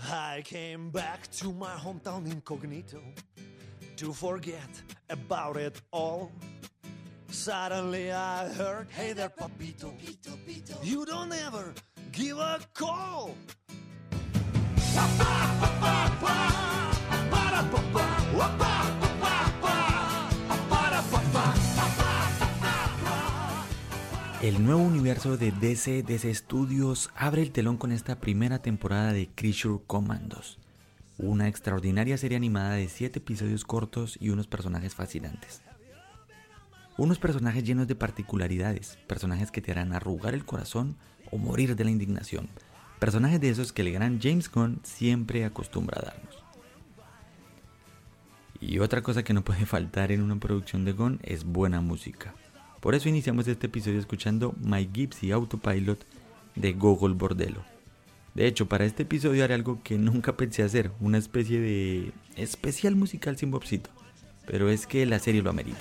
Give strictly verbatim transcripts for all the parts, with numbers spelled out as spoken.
I came back to my hometown incognito to forget about it all. Suddenly I heard, hey there, papito, you don't ever give a call. El nuevo universo de D C, D C Studios, abre el telón con esta primera temporada de Creature Commandos, una extraordinaria serie animada de siete episodios cortos y unos personajes fascinantes. Unos personajes llenos de particularidades, personajes que te harán arrugar el corazón o morir de la indignación, personajes de esos que el gran James Gunn siempre acostumbra a darnos. Y otra cosa que no puede faltar en una producción de Gunn es buena música. Por eso iniciamos este episodio escuchando My Gypsy Autopilot de Gogol Bordello. De hecho, para este episodio haré algo que nunca pensé hacer, una especie de especial musical sin Bobcito, pero es que la serie lo amerita.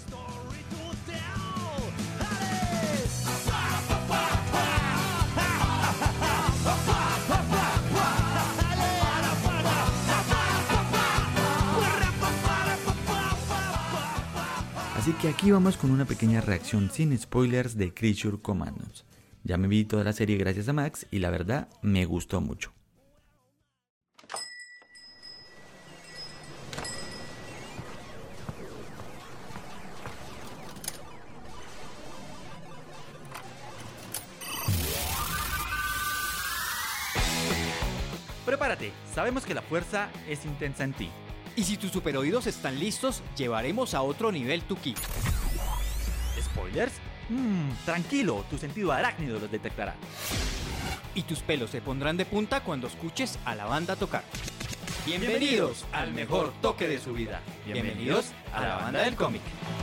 Así que aquí vamos con una pequeña reacción sin spoilers de Creature Commandos. Ya me vi toda la serie gracias a Max y la verdad me gustó mucho. Prepárate, sabemos que la fuerza es intensa en ti. Y si tus superoídos están listos, llevaremos a otro nivel tu ki. ¿Spoilers? Mmm, tranquilo, tu sentido arácnido los detectará. Y tus pelos se pondrán de punta cuando escuches a la banda tocar. Bienvenidos al mejor toque de su vida. Bienvenidos a la banda del cómic.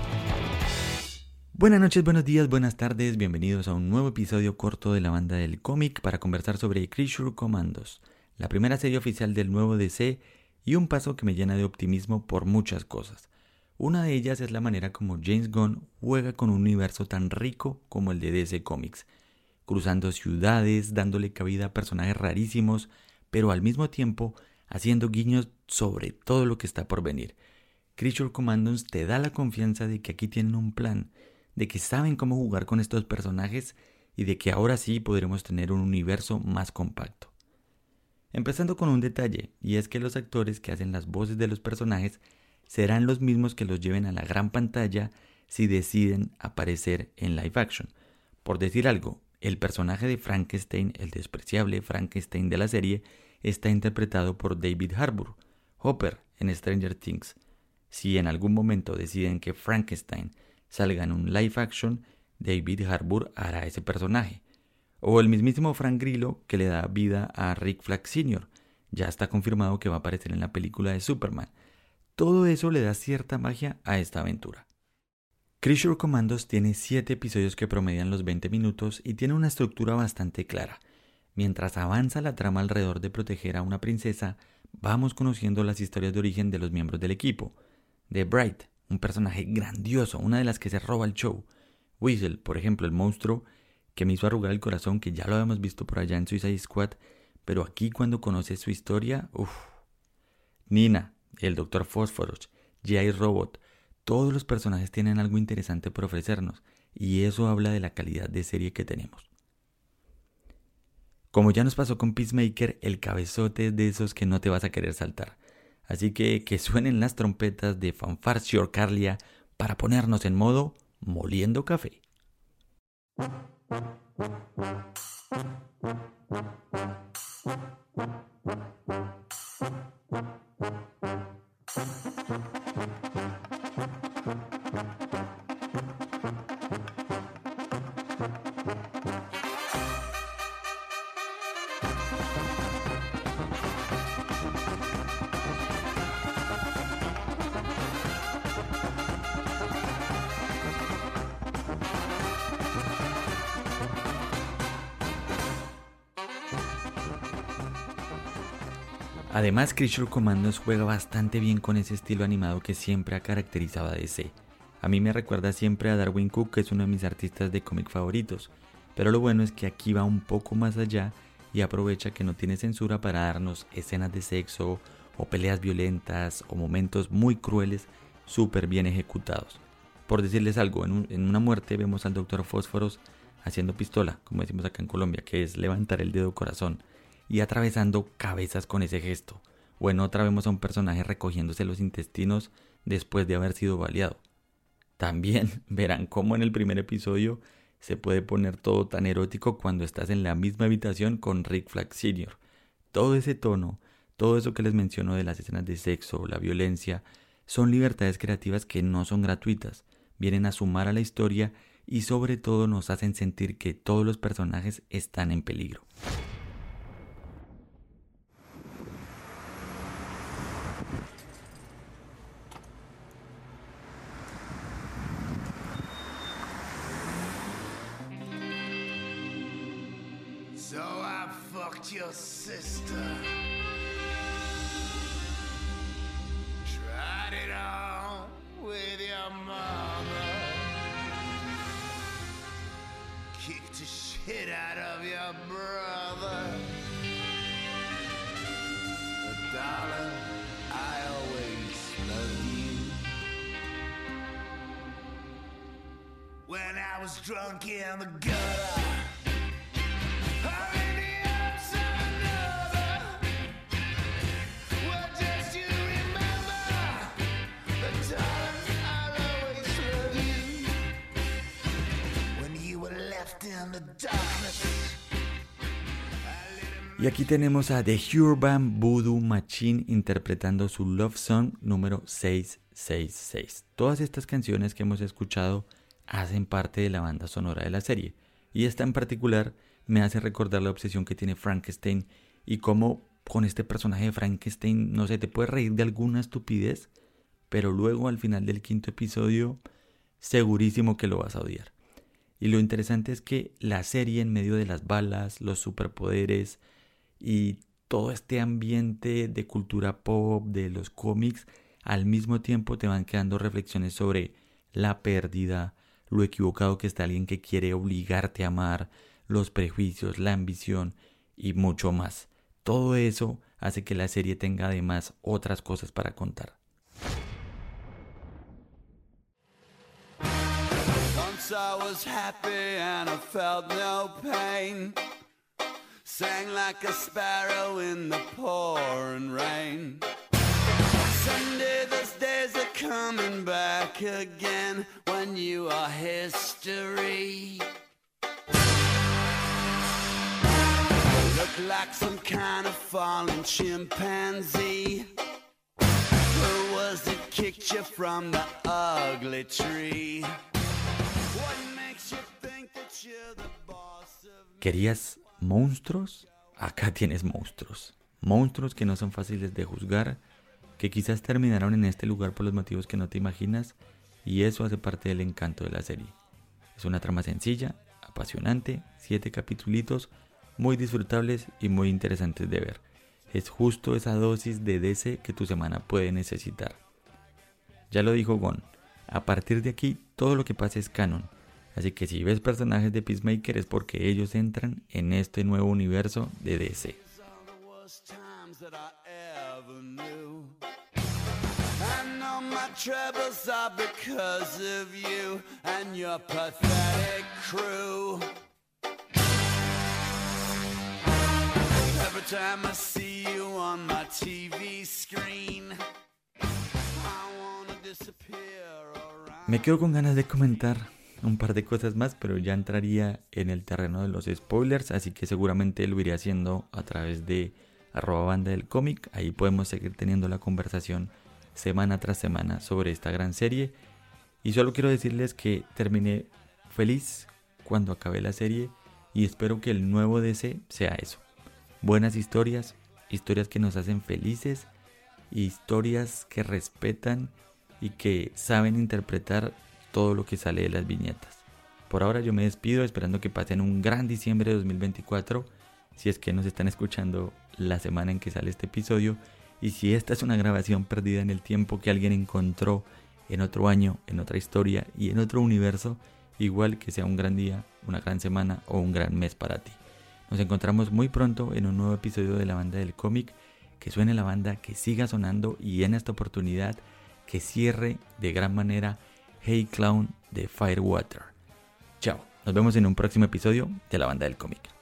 Buenas noches, buenos días, buenas tardes, bienvenidos a un nuevo episodio corto de la banda del cómic para conversar sobre Creature Commandos, la primera serie oficial del nuevo D C y un paso que me llena de optimismo por muchas cosas. Una de ellas es la manera como James Gunn juega con un universo tan rico como el de D C Comics, cruzando ciudades, dándole cabida a personajes rarísimos, pero al mismo tiempo haciendo guiños sobre todo lo que está por venir. Creature Commandos te da la confianza de que aquí tienen un plan, de que saben cómo jugar con estos personajes y de que ahora sí podremos tener un universo más compacto. Empezando con un detalle, y es que los actores que hacen las voces de los personajes serán los mismos que los lleven a la gran pantalla si deciden aparecer en live action. Por decir algo, el personaje de Frankenstein, el despreciable Frankenstein de la serie, está interpretado por David Harbour, Hopper en Stranger Things. Si en algún momento deciden que Frankenstein salga en un live action, David Harbour hará ese personaje. O el mismísimo Frank Grillo que le da vida a Rick Flag señor Ya está confirmado que va a aparecer en la película de Superman. Todo eso le da cierta magia a esta aventura. Creature Commandos tiene siete episodios que promedian los veinte minutos y tiene una estructura bastante clara. Mientras avanza la trama alrededor de proteger a una princesa, vamos conociendo las historias de origen de los miembros del equipo. The Bright, un personaje grandioso, una de las que se roba el show. Weasel, por ejemplo, el monstruo que me hizo arrugar el corazón, que ya lo habíamos visto por allá en Suicide Squad, pero aquí cuando conoces su historia, uff. Nina, el doctor Phosphorus, J-Robot, todos los personajes tienen algo interesante por ofrecernos, y eso habla de la calidad de serie que tenemos. Como ya nos pasó con Peacemaker, el cabezote es de esos que no te vas a querer saltar. Así que que suenen las trompetas de Fanfarcio Carlia para ponernos en modo moliendo café. Además, Creature Commandos juega bastante bien con ese estilo animado que siempre ha caracterizado a D C. A mí me recuerda siempre a Darwin Cook, que es uno de mis artistas de cómic favoritos, pero lo bueno es que aquí va un poco más allá y aprovecha que no tiene censura para darnos escenas de sexo o peleas violentas o momentos muy crueles súper bien ejecutados. Por decirles algo, en, un, en una muerte vemos al doctor Fósforos haciendo pistola, como decimos acá en Colombia, que es levantar el dedo corazón y atravesando cabezas con ese gesto. O en otra vemos a un personaje recogiéndose los intestinos después de haber sido baleado. También verán cómo en el primer episodio se puede poner todo tan erótico cuando estás en la misma habitación con Rick Flag señor Todo ese tono, todo eso que les menciono de las escenas de sexo, la violencia, son libertades creativas que no son gratuitas, vienen a sumar a la historia y sobre todo nos hacen sentir que todos los personajes están en peligro. So I fucked your sister. Tried it on with your mama. Kicked the shit out of your brother. But darling, I always loved you. When I was drunk in the gutter, y aquí tenemos a The Urban Voodoo Machine interpretando su Love Song número seiscientos sesenta y seis. Todas estas canciones que hemos escuchado hacen parte de la banda sonora de la serie, y esta en particular me hace recordar la obsesión que tiene Frankenstein y cómo con este personaje de Frankenstein, no sé, te puedes reír de alguna estupidez, pero luego al final del quinto episodio segurísimo que lo vas a odiar. Y lo interesante es que la serie, en medio de las balas, los superpoderes y todo este ambiente de cultura pop, de los cómics, al mismo tiempo te van quedando reflexiones sobre la pérdida, lo equivocado que está alguien que quiere obligarte a amar, los prejuicios, la ambición y mucho más. Todo eso hace que la serie tenga además otras cosas para contar. Once I was happy and I felt no pain. Sang like a sparrow in the pouring rain. Someday those days are coming back again when you are history. Look like some kind of fallen chimpanzee. Who was it kicked you from the ugly tree? What makes you think that you're the boss of me? ¿Querías monstruos? Acá tienes monstruos. Monstruos que no son fáciles de juzgar, que quizás terminaron en este lugar por los motivos que no te imaginas, y eso hace parte del encanto de la serie. Es una trama sencilla, apasionante, siete capitulitos, muy disfrutables y muy interesantes de ver. Es justo esa dosis de D C que tu semana puede necesitar. Ya lo dijo Gon, a partir de aquí todo lo que pase es canon, así que si ves personajes de Peacemaker es porque ellos entran en este nuevo universo de D C. Every time I see you on my T V screen, I wanna disappear around. Me quedo con ganas de comentar un par de cosas más, pero ya entraría en el terreno de los spoilers, así que seguramente lo iré haciendo a través de arroba banda del cómic. Ahí podemos seguir teniendo la conversación semana tras semana sobre esta gran serie. Y solo quiero decirles que terminé feliz cuando acabé la serie y espero que el nuevo D C sea eso. Buenas historias, historias que nos hacen felices, historias que respetan y que saben interpretar todo lo que sale de las viñetas. Por ahora yo me despido esperando que pasen un gran diciembre de dos mil veinticuatro, si es que nos están escuchando la semana en que sale este episodio, y si esta es una grabación perdida en el tiempo que alguien encontró en otro año, en otra historia y en otro universo, igual que sea un gran día, una gran semana o un gran mes para ti. Nos encontramos muy pronto en un nuevo episodio de La Banda del Cómic. Que suene la banda, que siga sonando y en esta oportunidad que cierre de gran manera Hey Clown de Firewater. Chao, nos vemos en un próximo episodio de La Banda del Cómic.